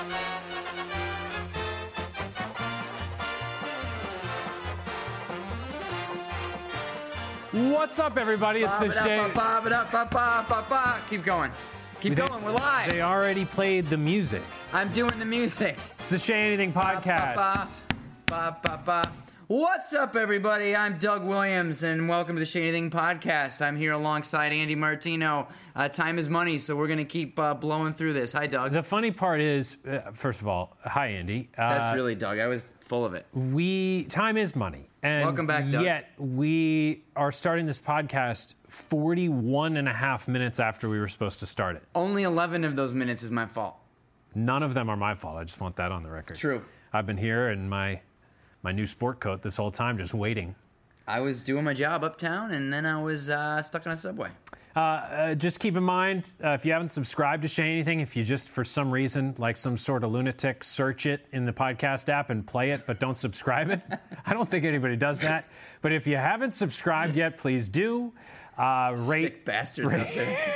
What's up, everybody? It's the Shay. Keep going. Keep going. We're live. They already played the music. I'm doing the music. It's the Shay Anything podcast. What's up, everybody? I'm Doug Williams, and welcome to the Shay Anything podcast. I'm here alongside Andy Martino. Time is money, so we're going to keep blowing through this. Hi, Doug. The funny part is, first of all, hi, Andy. That's really Doug. I was full of it. Time is money. And welcome back, Doug. Yet we are starting this podcast 41 and a half minutes after we were supposed to start it. Only 11 of those minutes is my fault. None of them are my fault. I just want that on the record. True. I've been here in my new sport coat this whole time, just waiting. I was doing my job uptown, and then I was stuck on a subway. Just keep in mind, if you haven't subscribed to Shay Anything, if you just, for some reason, like some sort of lunatic, search it in the podcast app and play it, but don't subscribe it. I don't think anybody does that. But if you haven't subscribed yet, please do. Sick bastards out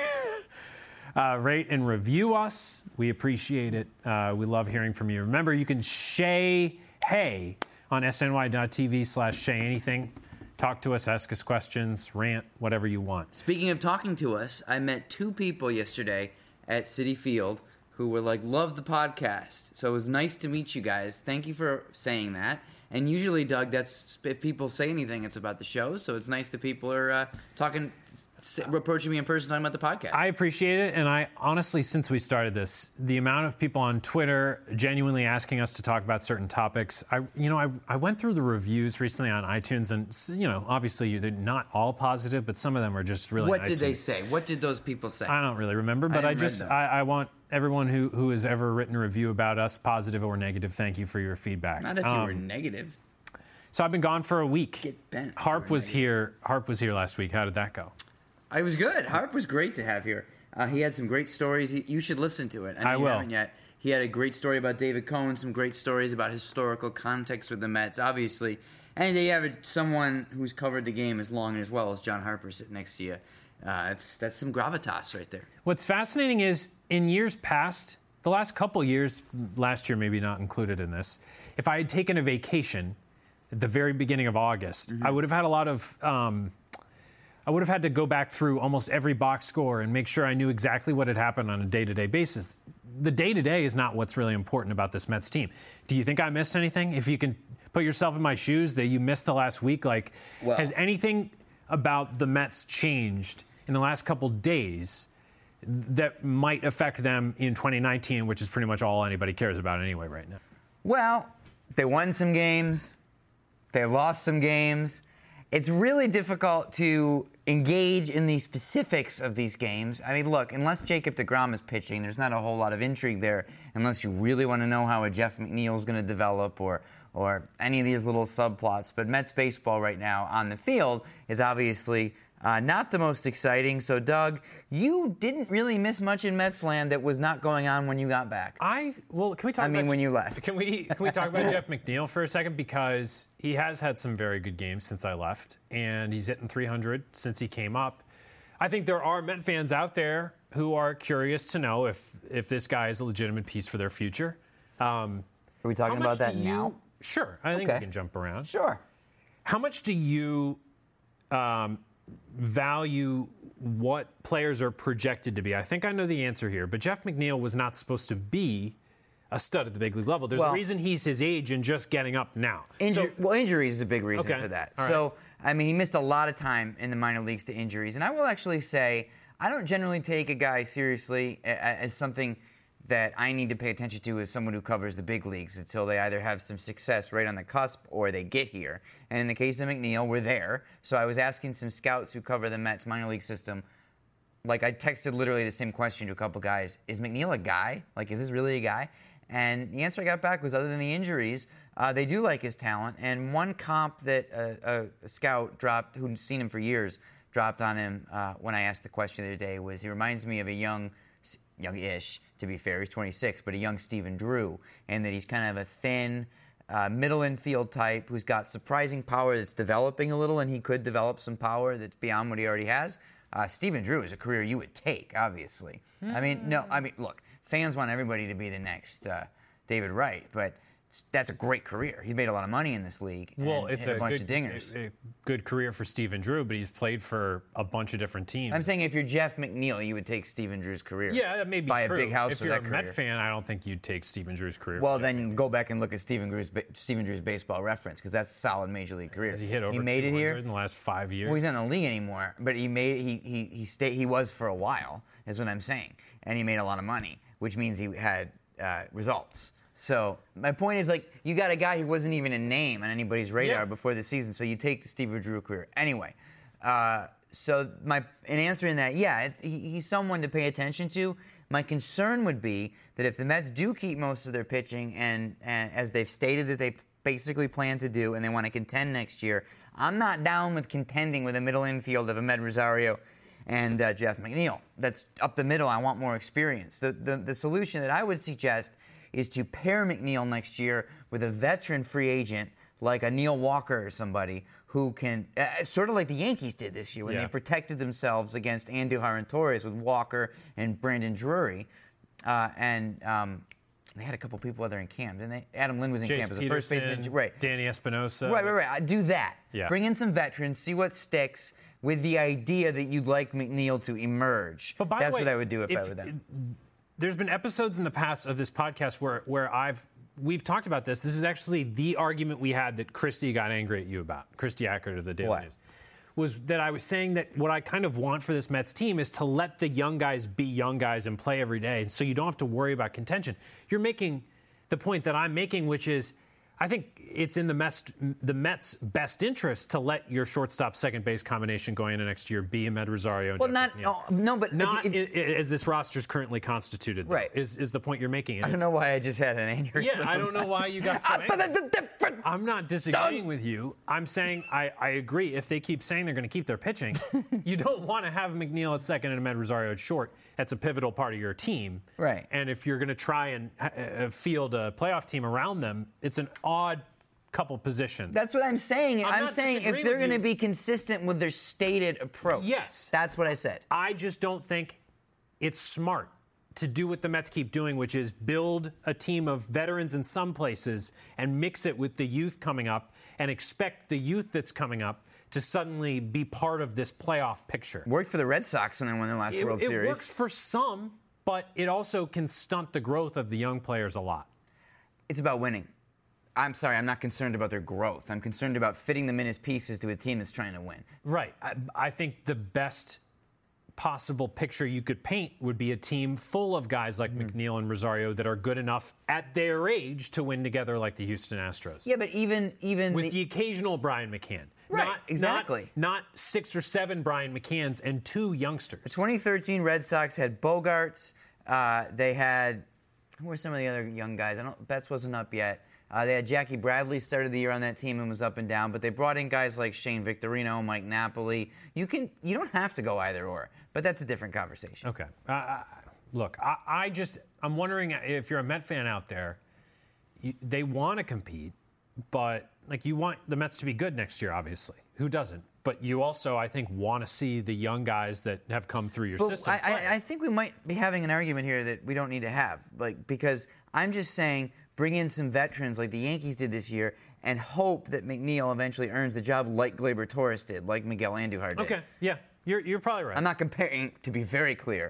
there. Rate and review us. We appreciate it. We love hearing from you. Remember, you can Shay Hey on sny.tv/Shay Anything. Talk to us, ask us questions, rant, whatever you want. Speaking of talking to us, I met two people yesterday at Citi Field who were like, love the podcast. So it was nice to meet you guys. Thank you for saying that. And usually, Doug, that's if people say anything, it's about the show. So it's nice that people are approaching me in person talking about the podcast. I appreciate it, and I honestly, since we started this, the amount of people on Twitter genuinely asking us to talk about certain topics. I went through the reviews recently on iTunes, and obviously they're not all positive, but some of them are just really nice. What did they say? What did those people say? I don't really remember, but I want everyone who has ever written a review about us, positive or negative, thank you for your feedback. Not if you were negative. So I've been gone for a week. Get bent. Harp was here last week. How did that go? It was good. Harp was great to have here. He had some great stories. You should listen to it. I will. You haven't yet. He had a great story about David Cohn, some great stories about historical context with the Mets, obviously. And they have someone who's covered the game as long and as well as John Harper sitting next to you. That's some gravitas right there. What's fascinating is, in years past, the last couple years, last year maybe not included in this, if I had taken a vacation at the very beginning of August, I would have had a lot of... I would have had to go back through almost every box score and make sure I knew exactly what had happened on a day-to-day basis. The day-to-day is not what's really important about this Mets team. Do you think I missed anything? If you can put yourself in my shoes that you missed the last week, has anything about the Mets changed in the last couple days that might affect them in 2019, which is pretty much all anybody cares about anyway right now? Well, they won some games. They lost some games. It's really difficult to engage in the specifics of these games. I mean, look, unless Jacob deGrom is pitching, there's not a whole lot of intrigue there unless you really want to know how a Jeff McNeil is going to develop or any of these little subplots. But Mets baseball right now on the field is obviously not the most exciting. So, Doug, you didn't really miss much in Mets land that was not going on when you got back. Can we talk about... when you left. Can we talk about Jeff McNeil for a second? Because he has had some very good games since I left, and he's hitting 300 since he came up. I think there are Met fans out there who are curious to know if this guy is a legitimate piece for their future. Are we talking about that now? Sure. I think we can jump around. Sure. How much do you... value what players are projected to be? I think I know the answer here, but Jeff McNeil was not supposed to be a stud at the big league level. There's a reason he's his age and just getting up now. Injuries is a big reason for that. All so, I mean, he missed a lot of time in the minor leagues to injuries. And I will actually say, I don't generally take a guy seriously as something that I need to pay attention to as someone who covers the big leagues until they either have some success right on the cusp or they get here. And in the case of McNeil, we're there. So I was asking some scouts who cover the Mets minor league system, I texted literally the same question to a couple guys. Is McNeil a guy? Is this really a guy? And the answer I got back was, other than the injuries, they do like his talent. And one comp that a scout dropped, who'd seen him for years, dropped on him when I asked the question the other day was, he reminds me of a young-ish, to be fair, he's 26, but a young Stephen Drew, and that he's kind of a thin, middle infield type who's got surprising power that's developing a little, and he could develop some power that's beyond what he already has. Stephen Drew is a career you would take, obviously. Look, fans want everybody to be the next David Wright, but that's a great career. He's made a lot of money in this league. Well, it's a bunch of dingers. A good career for Stephen Drew, but he's played for a bunch of different teams. I'm saying if you're Jeff McNeil, you would take Stephen Drew's career. Yeah, that may be buy true. a big house if for you're that a career. Met fan, I don't think you'd take Stephen Drew's career. Well, then go back and look at Stephen Drew's Baseball Reference, because that's a solid major league career. Has he hit over he made 200 it here in the last 5 years? Well, he's not in the league anymore, but he was for a while, is what I'm saying, and he made a lot of money, which means he had results. So my point is, like, you got a guy who wasn't even a name on anybody's radar before the season, so you take the Stephen Drew career. Anyway, so in answering that, he's someone to pay attention to. My concern would be that if the Mets do keep most of their pitching, and as they've stated that they basically plan to do, and they want to contend next year, I'm not down with contending with a middle infield of Amed Rosario and Jeff McNeil. That's up the middle. I want more experience. The solution that I would suggest is to pair McNeil next year with a veteran free agent like a Neil Walker or somebody who can, sort of like the Yankees did this year when they protected themselves against Andujar and Torres with Walker and Brandon Drury. They had a couple people other in camp, didn't they? Adam Lynn was in camp as a first baseman. Right. Danny Espinosa. Right. Do that. Yeah. Bring in some veterans, see what sticks, with the idea that you'd like McNeil to emerge. But That's what I would do if I were them. There's been episodes in the past of this podcast where we've talked about this. This is actually the argument we had that Christy got angry at you about. Christy Ackert of the Daily News. Was that I was saying that what I kind of want for this Mets team is to let the young guys be young guys and play every day, so you don't have to worry about contention. You're making the point that I'm making, which is I think it's in the Mets' best interest to let your shortstop second base combination going into next year be Amed Rosario. And not as this roster is currently constituted. Though, right is the point you're making? And I don't know why I just had an aneurysm. Yeah, I don't know why you got so angry. I'm not disagreeing with you. I'm saying I agree. If they keep saying they're going to keep their pitching, you don't want to have McNeil at second and Amed Rosario at short. That's a pivotal part of your team. Right. And if you're going to try and field a playoff team around them, it's an odd couple positions. That's what I'm saying. I'm saying if they're going to be consistent with their stated approach. Yes. That's what I said. I just don't think it's smart to do what the Mets keep doing, which is build a team of veterans in some places and mix it with the youth coming up and expect the youth that's coming up to suddenly be part of this playoff picture. Worked for the Red Sox when they won their last World Series. It works for some, but it also can stunt the growth of the young players a lot. It's about winning. I'm sorry, I'm not concerned about their growth. I'm concerned about fitting them in as pieces to a team that's trying to win. Right. I think the best possible picture you could paint would be a team full of guys like McNeil and Rosario that are good enough at their age to win together like the Houston Astros. Yeah, but even with the occasional Brian McCann. Right, exactly. Not 6 or 7 Brian McCanns and 2 youngsters. The 2013 Red Sox had Bogarts. They had, who were some of the other young guys? Betts wasn't up yet. They had Jackie Bradley started the year on that team and was up and down, but they brought in guys like Shane Victorino, Mike Napoli. You don't have to go either or, but that's a different conversation. Okay. Look, I'm wondering if you're a Met fan out there, they want to compete, but like you want the Mets to be good next year, obviously. Who doesn't? But you also, I think, want to see the young guys that have come through your system. I think we might be having an argument here that we don't need to have, because I'm just saying bring in some veterans like the Yankees did this year and hope that McNeil eventually earns the job like Gleyber Torres did, like Miguel Andujar did. Okay, yeah, you're probably right. I'm not comparing, to be very clear.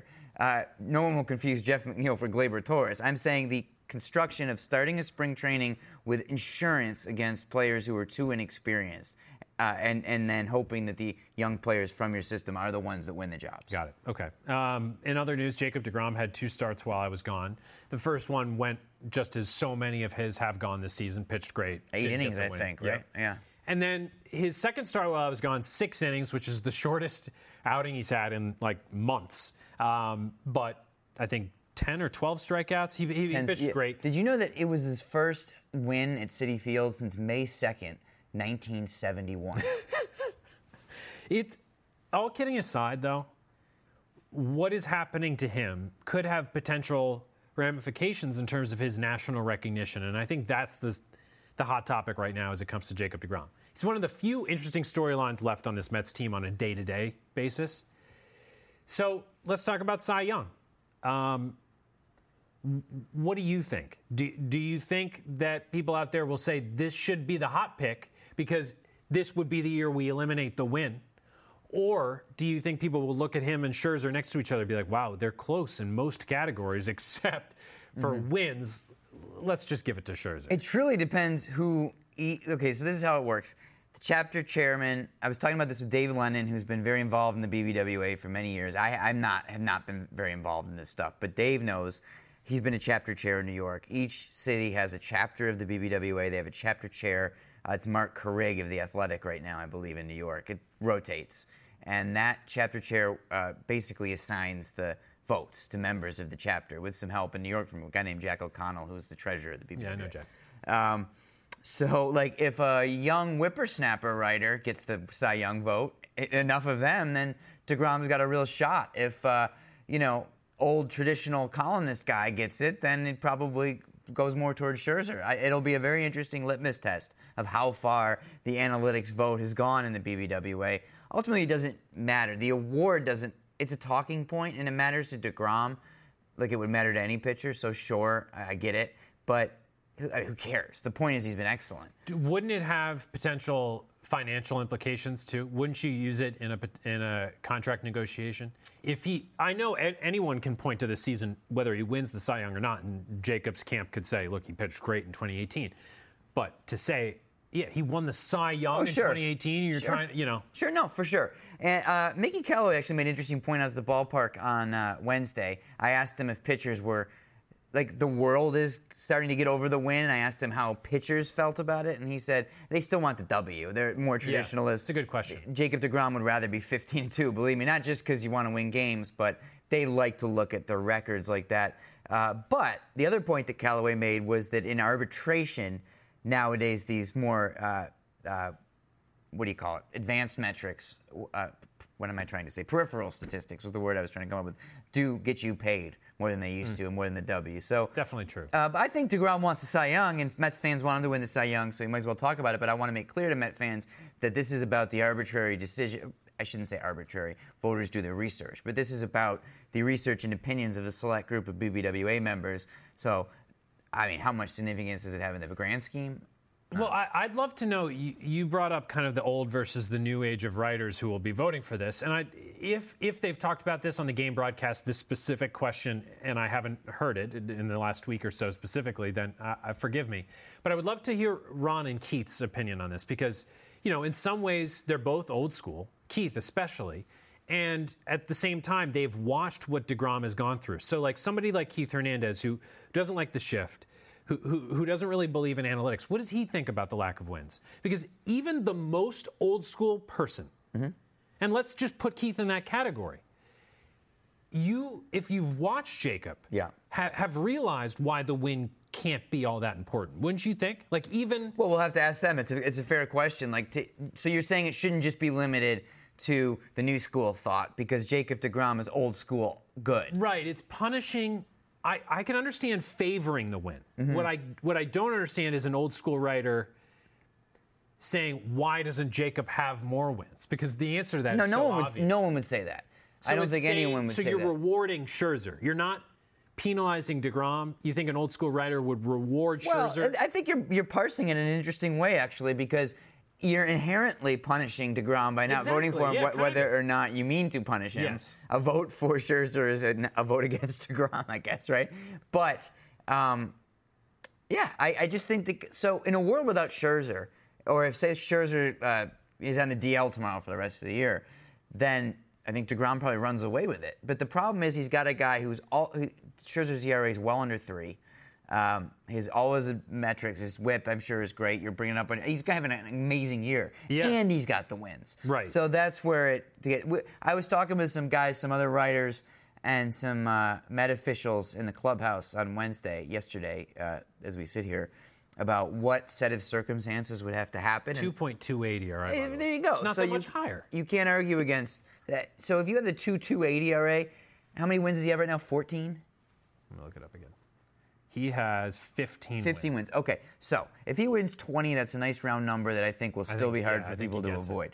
No one will confuse Jeff McNeil for Gleyber Torres. I'm saying the construction of starting a spring training with insurance against players who are too inexperienced. And then hoping that the young players from your system are the ones that win the jobs. Got it. Okay. In other news, Jacob deGrom had 2 starts while I was gone. The first one went just as so many of his have gone this season. Pitched great. 8 innings, I think, right? Yeah. And then his second start while I was gone, 6 innings, which is the shortest outing he's had in like months. But I think 10 or 12 strikeouts. He pitched great. Did you know that it was his first win at Citi Field since May 2nd? 1971. It's all kidding aside, though. What is happening to him could have potential ramifications in terms of his national recognition, and I think that's the hot topic right now as it comes to Jacob deGrom. He's one of the few interesting storylines left on this Mets team on a day-to-day basis. So let's talk about Cy Young. What do you think? Do you think that people out there will say this should be the hot pick because this would be the year we eliminate the win? Or do you think people will look at him and Scherzer next to each other and be like, wow, they're close in most categories except for wins. Let's just give it to Scherzer. It truly depends who. Okay, so this is how it works. The chapter chairman, I was talking about this with Dave Lennon, who's been very involved in the BBWA for many years. I have not been very involved in this stuff, but Dave knows. He's been a chapter chair in New York. Each city has a chapter of the BBWA. They have a chapter chair. It's Mark Carrig of The Athletic right now, I believe, in New York. It rotates. And that chapter chair basically assigns the votes to members of the chapter with some help in New York from a guy named Jack O'Connell, who's the treasurer of the BBWA. Yeah, I know Jack. So, like, if a young whippersnapper writer gets the Cy Young vote, enough of them, then DeGrom's got a real shot. If, old traditional columnist guy gets it, then it probably goes more towards Scherzer. It'll be a very interesting litmus test of how far the analytics vote has gone in the BBWA. Ultimately, it doesn't matter. The award doesn't. It's a talking point, and it matters to DeGrom like it would matter to any pitcher. So sure, I get it, but who cares? The point is he's been excellent. Wouldn't it have potential financial implications too? Wouldn't you use it in a contract negotiation? I know anyone can point to the season whether he wins the Cy Young or not, and Jacobs' camp could say, "Look, he pitched great in 2018," but to say, "Yeah, he won the Cy Young in 2018," you're trying, Sure, no, for sure. And Mickey Callaway actually made an interesting point out at the ballpark on Wednesday. I asked him if pitchers were. Like, the world is starting to get over the win. I asked him how pitchers felt about it, and he said they still want the W. They're more traditionalists. Yeah, it's a good question. Jacob deGrom would rather be 15-2, believe me, not just because you want to win games, but they like to look at the records like that. But the other point that Callaway made was that in arbitration, nowadays these more, advanced metrics, what am I trying to say? Peripheral statistics was the word I was trying to come up with, do get you paid more than they used to and more than the W. So definitely true. But I think DeGrom wants the Cy Young, and Mets fans want him to win the Cy Young, so you might as well talk about it. But I want to make clear to Met fans that this is about the arbitrary decision. I shouldn't say arbitrary. Voters do their research. But this is about the research and opinions of a select group of BBWA members. So, I mean, how much significance does it have in the grand scheme? Well, I'd love to know, you brought up kind of the old versus the new age of writers who will be voting for this. And if they've talked about this on the game broadcast, this specific question, and I haven't heard it in the last week or so specifically, then forgive me. But I would love to hear Ron and Keith's opinion on this because, in some ways, they're both old school, Keith especially. And at the same time, they've watched what DeGrom has gone through. So like somebody like Keith Hernandez, who doesn't like the shift, who doesn't really believe in analytics, what does he think about the lack of wins? Because even the most old school person, and let's just put Keith in that category, if you've watched Jacob, have realized why the win can't be all that important, wouldn't you think? Like even well, we'll have to ask them. It's a fair question. So you're saying it shouldn't just be limited to the new school thought because Jacob deGrom is old school good, right? It's punishing. I can understand favoring the win. What I don't understand is an old school writer saying, why doesn't Jacob have more wins? Because the answer to that is so obvious. No one would say that. So I don't think anyone would say that. So you're rewarding Scherzer. You're not penalizing DeGrom. You think an old school writer would reward Scherzer? Well, I think you're parsing it in an interesting way, actually, because you're inherently punishing DeGrom by not voting for him, whether or not you mean to punish him. Yes. A vote for Scherzer is a vote against DeGrom, I guess, right? But, I just think that, so in a world without Scherzer, or if, say, Scherzer is on the DL tomorrow for the rest of the year, then I think DeGrom probably runs away with it. But the problem is he's got a guy Scherzer's ERA is well under 3. All his metrics, his whip, I'm sure is great. You're bringing up, he's having an amazing year, and he's got the wins. Right. So that's where I was talking with some guys, some other writers, and some Met officials in the clubhouse on yesterday, as we sit here, about what set of circumstances would have to happen. 2.28 ERA. There you go. It's not that much higher. You can't argue against that. So if you have the 2.28 ERA, how many wins does he have right now? 14. I'm gonna look it up again. He has 15 wins. Okay, so if he wins 20, that's a nice round number that I think will still be hard for people to avoid.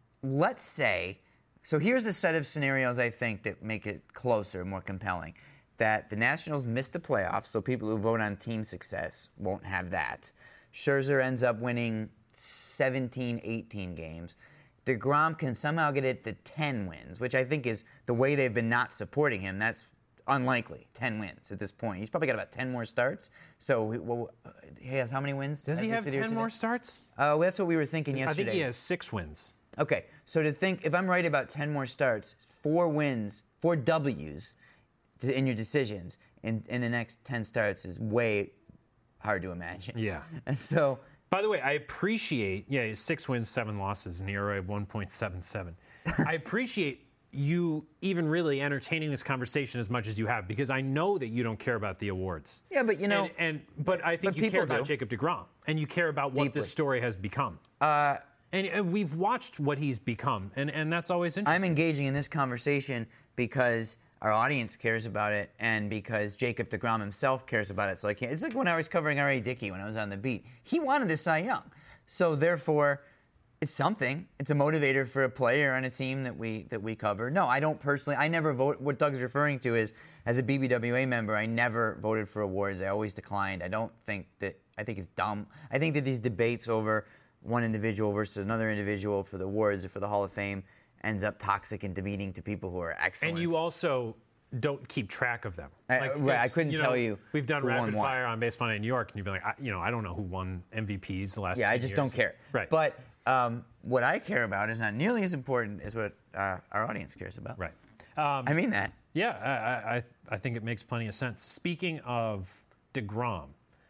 Let's say, so here's the set of scenarios I think that make it closer, more compelling. that the Nationals missed the playoffs, so people who vote on team success won't have that. Scherzer ends up winning 17, 18 games. DeGrom can somehow get it to 10 wins, which I think is the way they've been not supporting him. That's unlikely, 10 wins at this point. He's probably got about 10 more starts. So he has how many wins? Does he have 10 more starts? That's what we were thinking yesterday. I think he has 6 wins. Okay, so to think, if I'm right about 10 more starts, 4 wins, 4 W's in your decisions in the next 10 starts is way hard to imagine. Yeah. And so... By the way, I appreciate, 6 wins, 7 losses, an ERA of 1.77. I appreciate you even really entertaining this conversation as much as you have, because I know that you don't care about the awards. Yeah, but but I think you care about Jacob deGrom, and you care about what this story has become. And we've watched what he's become, and that's always interesting. I'm engaging in this conversation because our audience cares about it, and because Jacob deGrom himself cares about it. So it's like when I was covering R.A. Dickey when I was on the beat. He wanted a Cy Young. So therefore, it's something. It's a motivator for a player on a team that we cover. No, I don't personally. I never vote. What Doug's referring to is, as a BBWA member, I never voted for awards. I always declined. I think it's dumb. I think that these debates over one individual versus another individual for the awards or for the Hall of Fame ends up toxic and demeaning to people who are excellent. And you also don't keep track of them. Right, I couldn't tell you. We've done rapid fire on Baseball Night in New York, and you'd be like, I don't know who won MVPs the last 10 years. Yeah, I just don't care. Right. But what I care about is not nearly as important as what our audience cares about. Right. I mean that. Yeah, I think it makes plenty of sense. Speaking of deGrom,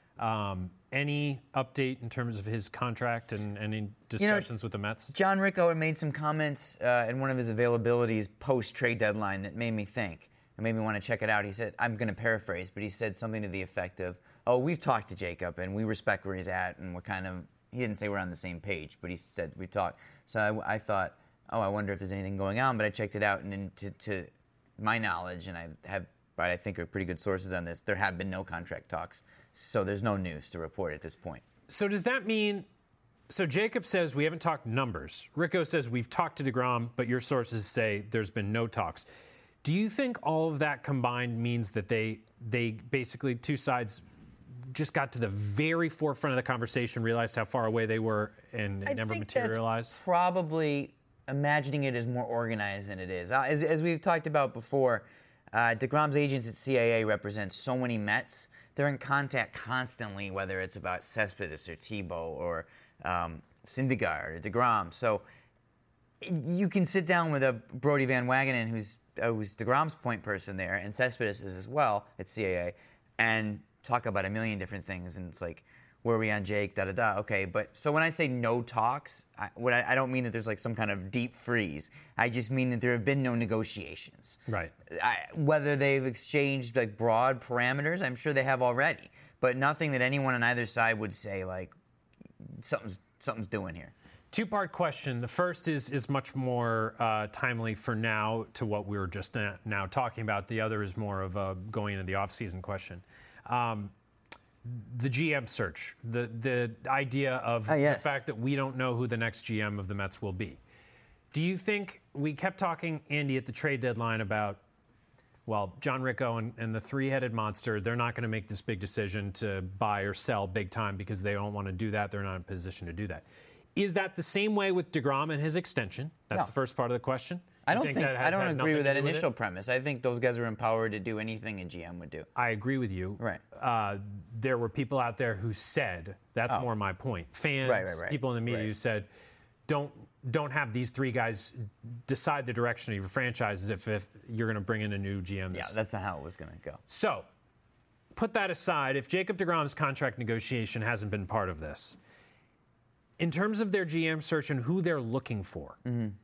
any update in terms of his contract and any discussions with the Mets? John Ricco had made some comments in one of his availabilities post-trade deadline that made me think. It made me want to check it out. He said, I'm going to paraphrase, but he said something to the effect of, we've talked to Jacob, and we respect where he's at, and he didn't say we're on the same page, but he said we talked. So I thought, I wonder if there's anything going on, but I checked it out, and then to my knowledge, and I think are pretty good sources on this, there have been no contract talks. So there's no news to report at this point. So does that mean, so Jacob says we haven't talked numbers. Ricco says we've talked to deGrom, but your sources say there's been no talks. Do you think all of that combined means that they basically, two sides just got to the very forefront of the conversation, realized how far away they were, and it never materialized? That's probably imagining it as more organized than it is. As we've talked about before, deGrom's agents at CAA represent so many Mets. They're in contact constantly, whether it's about Cespedes or Tebow or Syndergaard or deGrom. So you can sit down with a Brody Van Wagenen, who's deGrom's point person there, and Cespedes is as well at CAA, and talk about a million different things. And it's like, where are we on Jake? Da-da-da. Okay, but so when I say no talks, I don't mean that there's like some kind of deep freeze. I just mean that there have been no negotiations. Right. Whether they've exchanged like broad parameters, I'm sure they have already, but nothing that anyone on either side would say like something's doing here. Two-part question. The first is much more timely for now to what we were just now talking about. The other is more of a going into the offseason question. The GM search, the idea of the fact that we don't know who the next GM of the Mets will be. Do you think, we kept talking, Andy, at the trade deadline about, John Ricco and the three-headed monster, they're not going to make this big decision to buy or sell big time because they don't want to do that. They're not in a position to do that. Is that the same way with deGrom and his extension? That's the first part of the question. I don't agree with that initial premise. I think those guys are empowered to do anything a GM would do. I agree with you. Right. There were people out there who said, that's more my point. Fans, right. people in the media who said, don't have these three guys decide the direction of your franchises if you're going to bring in a new GM. Yeah, that's not how it was going to go. So, put that aside. If Jacob deGrom's contract negotiation hasn't been part of this, in terms of their GM search and who they're looking for,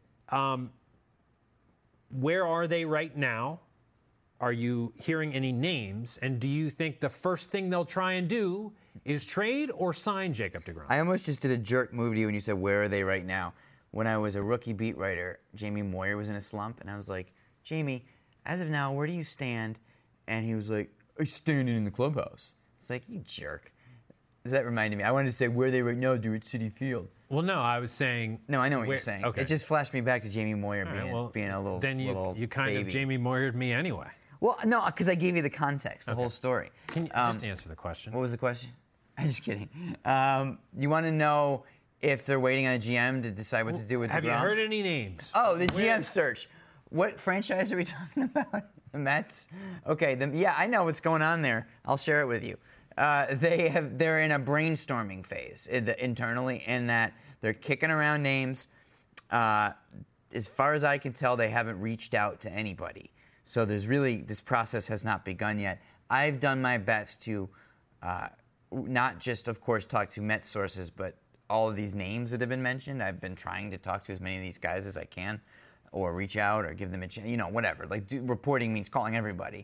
where are they right now? Are you hearing any names? And do you think the first thing they'll try and do is trade or sign Jacob deGrom? I almost just did a jerk move to you when you said, where are they right now? When I was a rookie beat writer, Jamie Moyer was in a slump, and I was like, Jamie, as of now, where do you stand? And he was like, I'm standing in the clubhouse. It's like, you jerk. That reminded me. I wanted to say, where are they right now? They're at Citi Field. Well, no, I was saying... No, I know what you're saying. Okay. It just flashed me back to Jamie Moyer being a little Then you kind baby. of Jamie Moyered me anyway. Well, no, because I gave you the context, the whole story. Can you just answer the question? What was the question? I'm just kidding. You want to know if they're waiting on a GM to decide what to do with DeGrom? Have you heard any names? Oh, the GM search. What franchise are we talking about? The Mets? Okay, yeah, I know what's going on there. I'll share it with you. They're in a brainstorming phase internally, in that they're kicking around names. As far as I can tell, they haven't reached out to anybody. So this process has not begun yet. I've done my best to not just, of course, talk to Mets sources, but all of these names that have been mentioned. I've been trying to talk to as many of these guys as I can, or reach out or give them a chance, whatever. Reporting means calling everybody.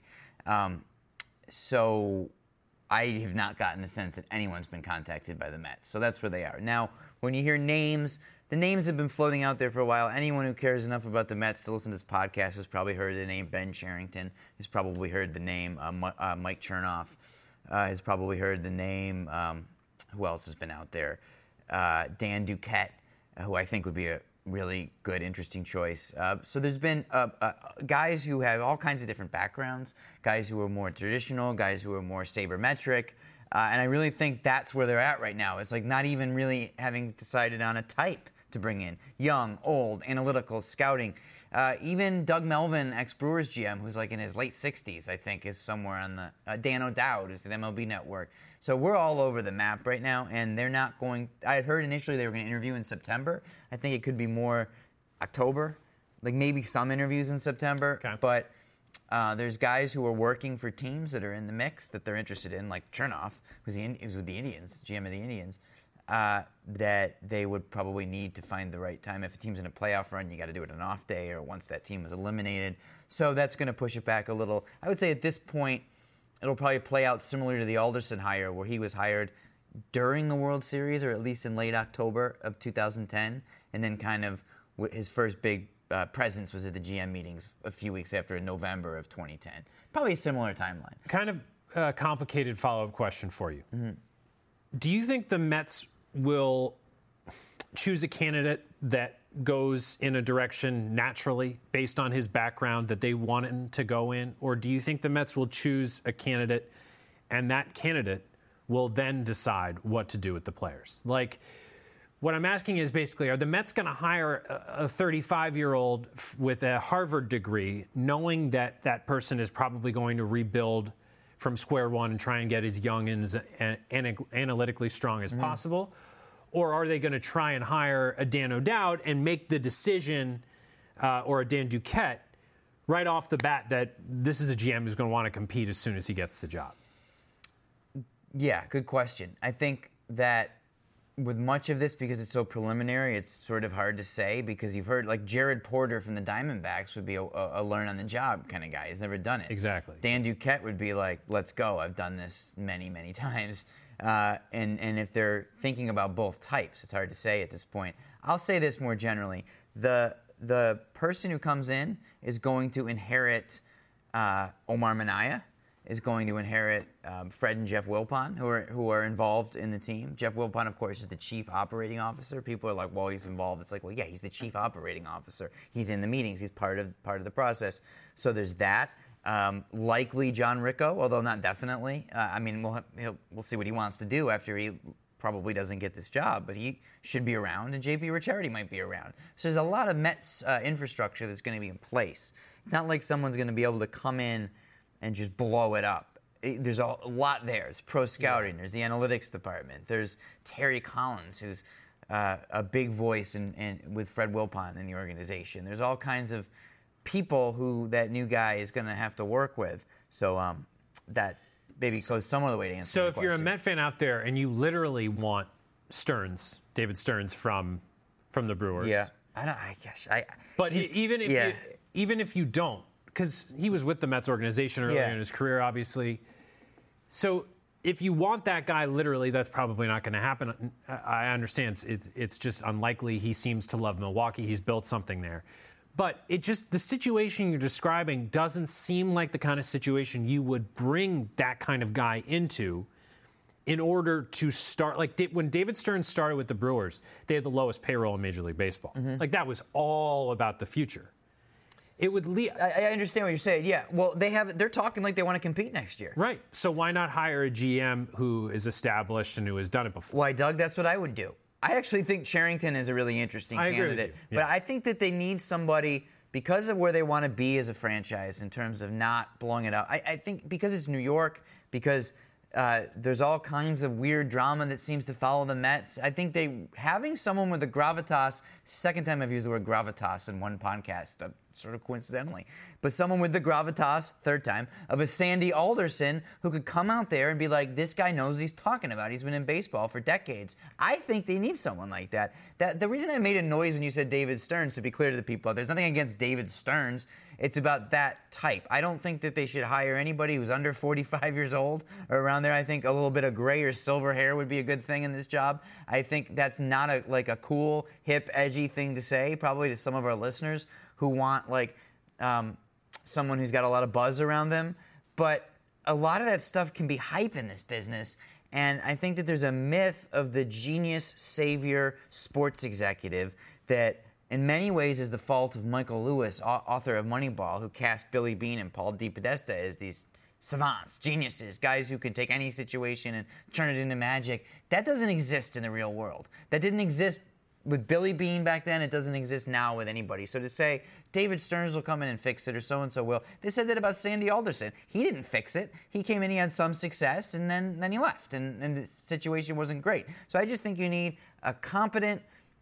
So I have not gotten the sense that anyone's been contacted by the Mets. So that's where they are. Now, when you hear names, the names have been floating out there for a while. Anyone who cares enough about the Mets to listen to this podcast has probably heard the name Ben Cherington, has probably heard the name Mike Chernoff, has probably heard the name, who else has been out there? Dan Duquette, who I think would be a really good, interesting choice. So there's been guys who have all kinds of different backgrounds, guys who are more traditional, guys who are more sabermetric, and I really think that's where they're at right now. It's like not even really having decided on a type to bring in. Young, old, analytical, scouting. Even Doug Melvin, ex-Brewers GM, who's like in his late 60s, I think, is somewhere on the... Dan O'Dowd, who's at MLB Network. So we're all over the map right now, and they're not going... I had heard initially they were going to interview in September. I think it could be more October, like maybe some interviews in September. Okay. But there's guys who are working for teams that are in the mix that they're interested in, like Chernoff, who's with the Indians, GM of the Indians, that they would probably need to find the right time. If a team's in a playoff run, you got to do it on an off day or once that team was eliminated. So that's going to push it back a little. I would say at this point, it'll probably play out similar to the Alderson hire, where he was hired during the World Series, or at least in late October of 2010, and then kind of his first big presence was at the GM meetings a few weeks after, in November of 2010. Probably a similar timeline. Kind of a complicated follow-up question for you. Mm-hmm. Do you think the Mets will choose a candidate that goes in a direction naturally based on his background that they want him to go in? Or do you think the Mets will choose a candidate and that candidate will then decide what to do with the players? Like, what I'm asking is basically, are the Mets going to hire a 35-year-old with a Harvard degree, knowing that that person is probably going to rebuild from square one and try and get as young and analytically strong as possible? Or are they going to try and hire a Dan O'Dowd and make the decision, or a Dan Duquette, right off the bat that this is a GM who's going to want to compete as soon as he gets the job? Yeah, good question. I think that with much of this, because it's so preliminary, it's sort of hard to say, because you've heard, like, Jared Porter from the Diamondbacks would be a learn-on-the-job kind of guy. He's never done it. Exactly. Dan Duquette would be like, let's go. I've done this many, many times. And if they're thinking about both types, it's hard to say at this point. I'll say this more generally. The person who comes in is going to inherit Omar Minaya, is going to inherit Fred and Jeff Wilpon, who are involved in the team. Jeff Wilpon, of course, is the chief operating officer. People are like, well, he's involved. It's like, well, yeah, he's the chief operating officer. He's in the meetings. He's part of the process. So there's that. Likely John Ricco, although not definitely. I mean, we'll see what he wants to do after he probably doesn't get this job, but he should be around, and J.P. Ricciardi might be around. So there's a lot of Mets infrastructure that's going to be in place. It's not like someone's going to be able to come in and just blow it up. There's a lot there. There's pro scouting. Yeah. There's the analytics department. There's Terry Collins, who's a big voice with Fred Wilpon in the organization. There's all kinds of people who that new guy is going to have to work with. So that maybe goes some other way to answer the question. So if you're a Met fan out there and you literally want Stearns, David Stearns from the Brewers. Yeah. I guess. But even if you don't, because he was with the Mets organization earlier in his career, obviously. So if you want that guy, literally, that's probably not going to happen. I understand it's just unlikely. He seems to love Milwaukee. He's built something there. But the situation you're describing doesn't seem like the kind of situation you would bring that kind of guy into in order to start. Like, when David Stearns started with the Brewers, they had the lowest payroll in Major League Baseball. Mm-hmm. Like, that was all about the future. it would lead. I understand what you're saying. Yeah. Well, they're talking like they want to compete next year. Right. So why not hire a GM who is established and who has done it before? Why, Doug? That's what I would do. I actually think Cherington is a really interesting I agree with candidate. you. Yeah. But I think that they need somebody because of where they want to be as a franchise in terms of not blowing it up. I think because it's New York, because there's all kinds of weird drama that seems to follow the Mets. I think having someone with the gravitas, second time I've used the word gravitas in one podcast, sort of coincidentally, but someone with the gravitas, third time, of a Sandy Alderson who could come out there and be like, this guy knows what he's talking about. He's been in baseball for decades. I think they need someone like that. The reason I made a noise when you said David Stearns, to be clear to the people, there's nothing against David Stearns. It's about that type. I don't think that they should hire anybody who's under 45 years old or around there. I think a little bit of gray or silver hair would be a good thing in this job. I think that's not a cool, hip, edgy thing to say, probably to some of our listeners who want someone who's got a lot of buzz around them. But a lot of that stuff can be hype in this business. And I think that there's a myth of the genius, savior, sports executive that in many ways is the fault of Michael Lewis, author of Moneyball, who cast Billy Beane and Paul DePodesta as these savants, geniuses, guys who can take any situation and turn it into magic. That doesn't exist in the real world. That didn't exist with Billy Beane back then. It doesn't exist now with anybody. So to say David Stearns will come in and fix it or so-and-so will, they said that about Sandy Alderson. He didn't fix it. He came in, he had some success, and then he left, and the situation wasn't great. So I just think you need a competent,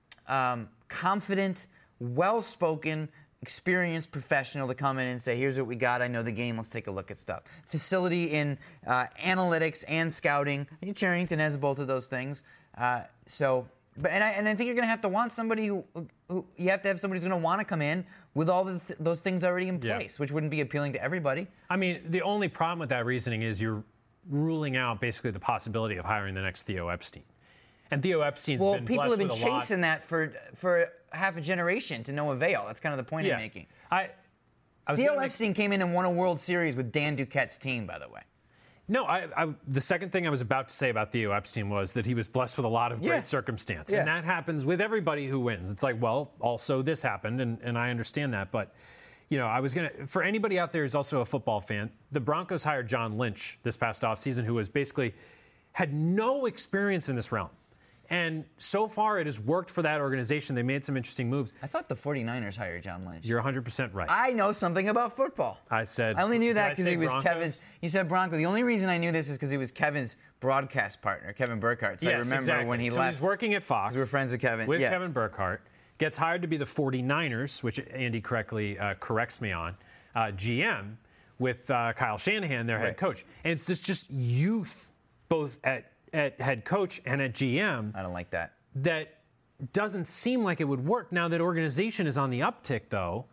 confident, well-spoken, experienced professional to come in and say, here's what we got. I know the game. Let's take a look at stuff. Facility in analytics and scouting. I think Cherington has both of those things. I think you're going to have to want somebody who you have to have somebody who's going to want to come in with all those things already in place, which wouldn't be appealing to everybody. I mean, the only problem with that reasoning is you're ruling out basically the possibility of hiring the next Theo Epstein. And Theo Epstein's been blessed with a lot. Well, people have been chasing that for half a generation to no avail. That's kind of the point I'm making. Theo Epstein came in and won a World Series with Dan Duquette's team, by the way. No, the second thing I was about to say about Theo Epstein was that he was blessed with a lot of great circumstance. And that happens with everybody who wins. It's like, well, also this happened, and I understand that. But, for anybody out there who's also a football fan, the Broncos hired John Lynch this past offseason, who was basically had no experience in this realm. And so far, it has worked for that organization. They made some interesting moves. I thought the 49ers hired John Lynch. You're 100% right. I know something about football. I only knew that because he was Broncos? Kevin's. You said Bronco. The only reason I knew this is because he was Kevin's broadcast partner, Kevin Burkhardt. So yes, I remember exactly. when he so left. He's working at Fox. We were friends with Kevin. With Kevin Burkhardt. Gets hired to be the 49ers, which Andy correctly corrects me on, GM, with Kyle Shanahan, their head coach. And it's just youth, both at head coach and at GM. I don't like that. That doesn't seem like it would work. Now that organization is on the uptick, though.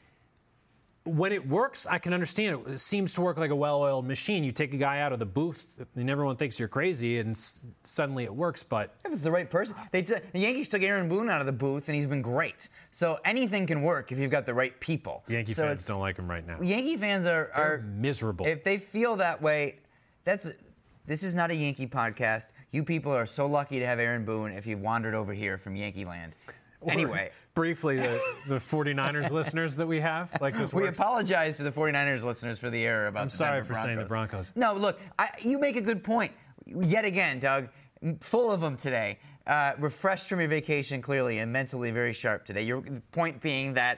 When it works, I can understand it. It seems to work like a well-oiled machine. You take a guy out of the booth, and everyone thinks you're crazy, and suddenly it works. But if it's the right person, the Yankees took Aaron Boone out of the booth, and he's been great. So anything can work if you've got the right people. Yankee fans don't like him right now. Yankee fans are miserable. If they feel that way, this is not a Yankee podcast. You people are so lucky to have Aaron Boone if you've wandered over here from Yankee land. Anyway. Briefly, the 49ers listeners that we have, like this We works. apologize to the 49ers listeners for the error about I'm the sorry Denver for Broncos. saying the Broncos. No, look, you make a good point. Yet again, Doug, full of them today. Refreshed from your vacation, clearly, and mentally very sharp today. Your point being that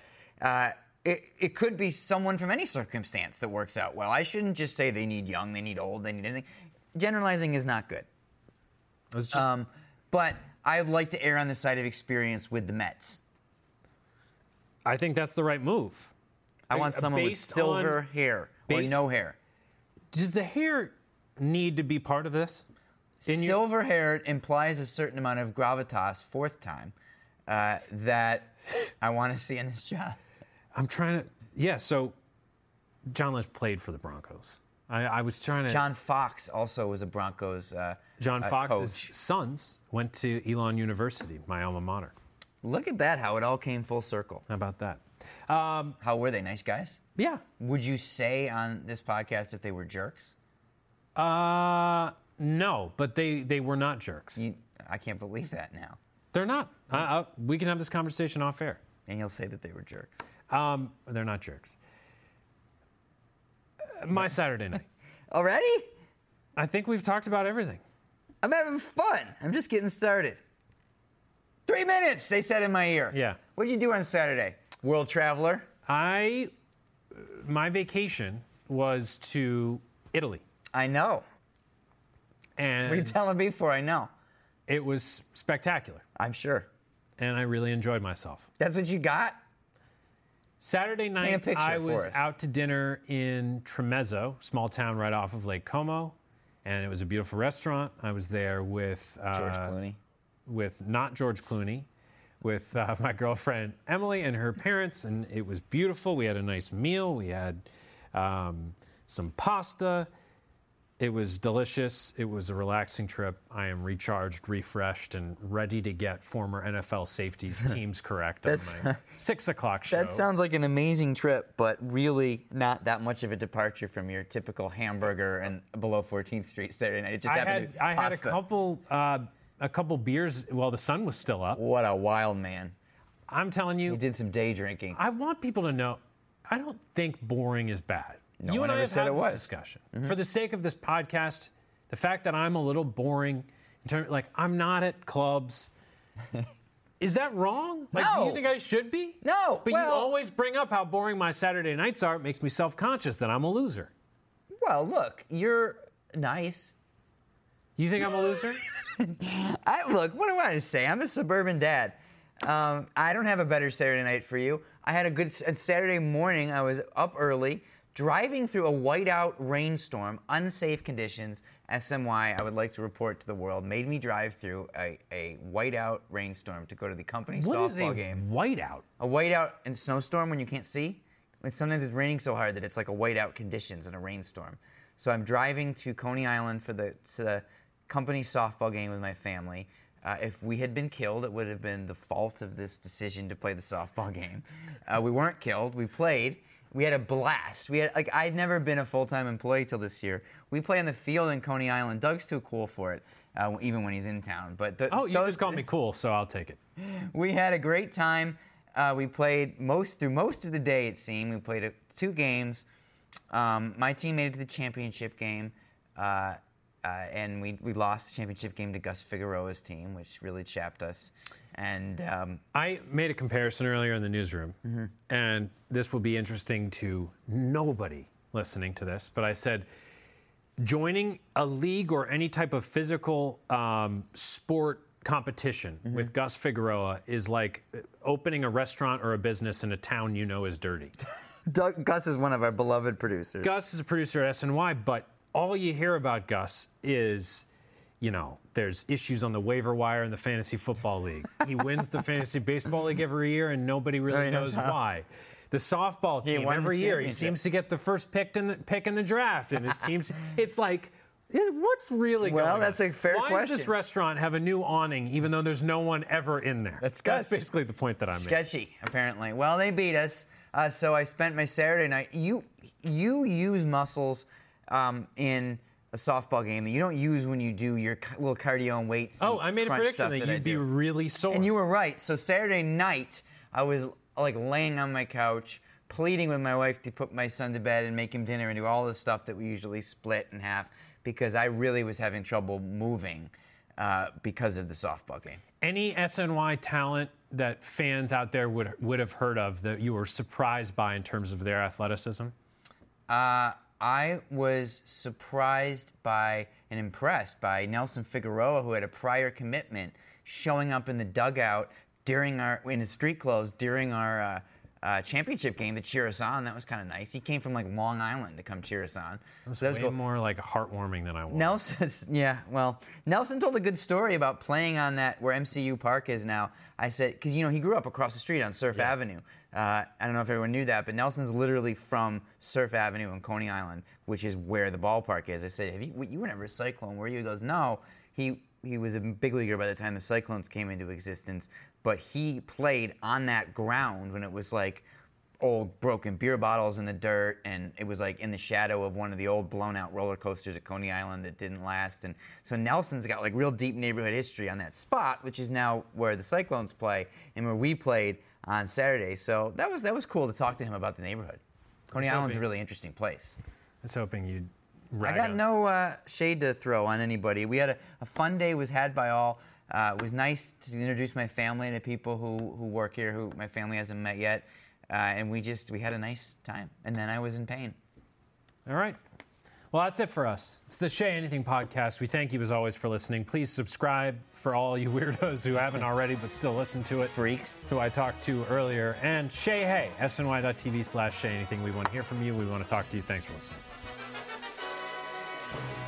it could be someone from any circumstance that works out well. I shouldn't just say they need young, they need old, they need anything. Generalizing is not good. But I'd like to err on the side of experience with the Mets. I think that's the right move. I want someone with silver hair or no hair. Does the hair need to be part of this? Silver hair implies a certain amount of gravitas, fourth time, that I want to see in this job. I'm trying to... Yeah, so John Lynch played for the Broncos. I was trying to... John Fox also was a Broncos John Fox's coach. sons went to Elon University, my alma mater. Look at that, how it all came full circle. How about that? How were they? Nice guys? Yeah. Would you say on this podcast if they were jerks? No, but they were not jerks. I can't believe that now. They're not. We can have this conversation off air. And you'll say that they were jerks. They're not jerks. My Saturday night. Already? I think we've talked about everything. I'm having fun. I'm just getting started. 3 minutes, they said in my ear. Yeah. What'd you do on Saturday? World traveler? My vacation was to Italy. I know. And What are you telling me for? I know. it was spectacular. I'm sure. And I really enjoyed myself. That's what you got? Saturday Paint a night, picture I for was us. out to dinner in Tremezzo, small town right off of Lake Como. And it was a beautiful restaurant. I was there with George Clooney. with not George Clooney, with my girlfriend Emily and her parents, and it was beautiful. We had a nice meal. We had some pasta. It was delicious. It was a relaxing trip. I am recharged, refreshed, and ready to get former NFL safeties teams correct on my 6 o'clock show. That sounds like an amazing trip, but really not that much of a departure from your typical hamburger and below 14th Street Saturday night. It just happened to be I had pasta. a couple beers while the sun was still up. What a wild man. I'm telling you, He did some day drinking. I want people to know, I don't think boring is bad. No You one and I ever have said had it this was. discussion. For the sake of this podcast, the fact that I'm a little boring, in terms, like I'm not at clubs, is that wrong? Like, do No. you think I should be? No, But you well- always bring up how boring my Saturday nights are. It makes me self-conscious that I'm a loser. Well, look, you're nice. You think I'm a loser? Look, what do I say? I'm a suburban dad. I don't have a better Saturday night for you. I had a good Saturday morning. I was up early, driving through a whiteout rainstorm, unsafe conditions. SMY, I would like to report to the world, made me drive through a whiteout rainstorm to go to the company What is a softball game. whiteout? A whiteout and snowstorm when you can't see. Like sometimes it's raining so hard that it's like a whiteout conditions in a rainstorm. So I'm driving to Coney Island for the company softball game with my family. If we had been killed, it would have been the fault of this decision to play the softball game. We weren't killed. We played. We had a blast. I'd never been a full-time employee till this year. We play on the field in Coney Island. Doug's too cool for it, even when he's in town. But Oh, you just called me cool, so I'll take it. we had a great time. We played through most of the day, it seemed. We played 2 games. My team made it to the championship game, and we lost the championship game to Gus Figueroa's team, which really chapped us. And I made a comparison earlier in the newsroom, and this will be interesting to nobody listening to this, but I said joining a league or any type of physical sport competition with Gus Figueroa is like opening a restaurant or a business in a town you know is dirty. Gus is one of our beloved producers. Gus is a producer at SNY, but all you hear about Gus is, there's issues on the waiver wire in the Fantasy Football League. He wins the Fantasy Baseball League every year, and nobody really knows why. The softball team, won the every year, he championship. seems to get the first pick in the draft, and his team's, it's like, what's really going on? Well, that's a fair Why question. does this restaurant have a new awning even though there's no one ever in there? That's That's Gus. basically the point that I'm making. Sketchy, apparently. Well, they beat us, so I spent my Saturday night. You use muscles in a softball game that you don't use when you do your little cardio and weights. Oh, and I made a crunch prediction stuff that I you'd be do. really sore. And you were right. So Saturday night, I was like laying on my couch, pleading with my wife to put my son to bed and make him dinner and do all the stuff that we usually split in half because I really was having trouble moving because of the softball game. Any SNY talent that fans out there would have heard of that you were surprised by in terms of their athleticism? I was surprised by and impressed by Nelson Figueroa, who had a prior commitment, showing up in the dugout in his street clothes during our championship game to cheer us on. That was kind of nice. He came from like Long Island to come cheer us on. That was way more like heartwarming than I wanted. Nelson told a good story about playing on that where MCU Park is now. I said, because he grew up across the street on Surf Avenue. I don't know if everyone knew that, but Nelson's literally from Surf Avenue in Coney Island, which is where the ballpark is. I said, you were never a Cyclone, were you? He goes, no. He was a big leaguer by the time the Cyclones came into existence, but he played on that ground when it was like old broken beer bottles in the dirt, and it was like in the shadow of one of the old blown out roller coasters at Coney Island that didn't last. And so Nelson's got like real deep neighborhood history on that spot, which is now where the Cyclones play and where we played on Saturday. So that was cool to talk to him about the neighborhood. Coney Island's a really interesting place. I was hoping you'd I got no shade to throw on anybody. We had a fun day. Was had by all. It was nice to introduce my family to people who work here, who my family hasn't met yet, and we had a nice time. And then I was in pain. All right. Well, that's it for us. It's the Shay Anything podcast. We thank you as always for listening. Please subscribe for all you weirdos who haven't already but still listen to it. Freaks. Who I talked to earlier. And Shay Hey, sny.tv/Shay Anything. We want to hear from you. We want to talk to you. Thanks for listening.